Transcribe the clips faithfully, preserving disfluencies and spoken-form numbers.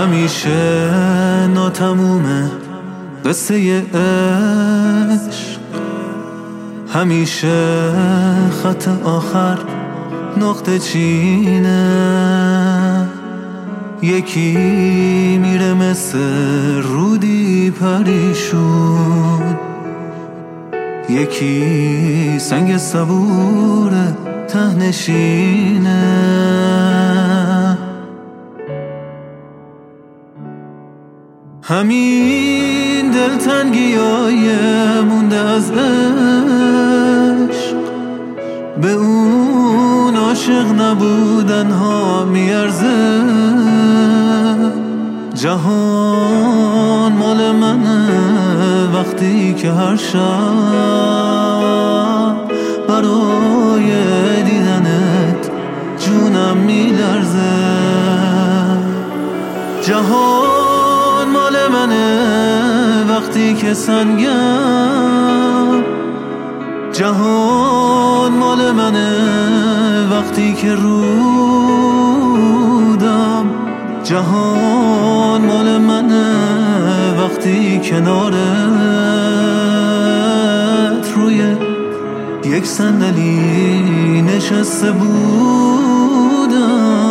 همیشه ناتمومه قصه عشق، همیشه خط آخر نقطه چینه. یکی میره مثل رودی پریشون، یکی سنگ صبور ته نشینه. همین دلتنگیای مونده از عشق، به اون عاشق نبودن ها میارزه. جهان مال منه وقتی که هر شب برای دیدنت جونم میلرزه. جهان مال منه وقتی که سنگم، جهان مال منه وقتی که رودم، جهان مال منه وقتی کنارت روی یک صندلی نشسته بودم.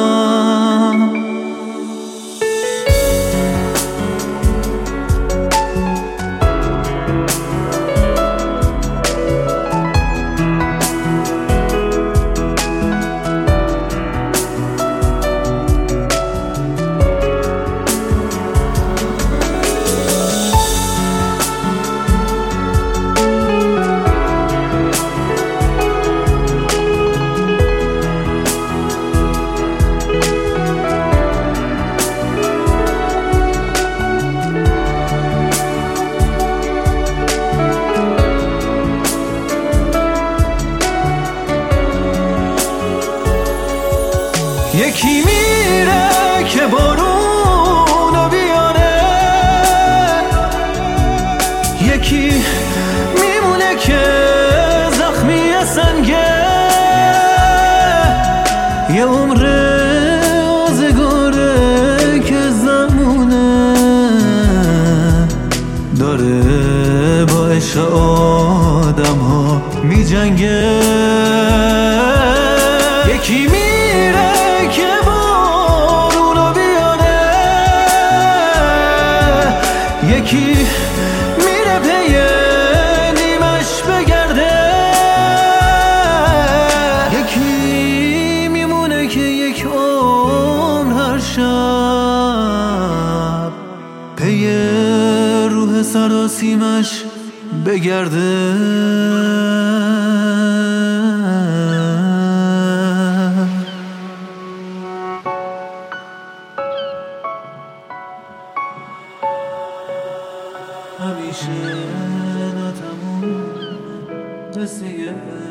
یکی میره که بارونو بیاره، یکی میمونه که زخمی سنگه. یه عمر آزگاره که زمونه داره با عشق آدم ها می جنگه. یکی میره که بارونو بیاره، یکی میره پی نیمش بگرده، یکی میمونه که یک عمر هر شب پی روح سراسیمش بگرده. همیشه ناتموم قصه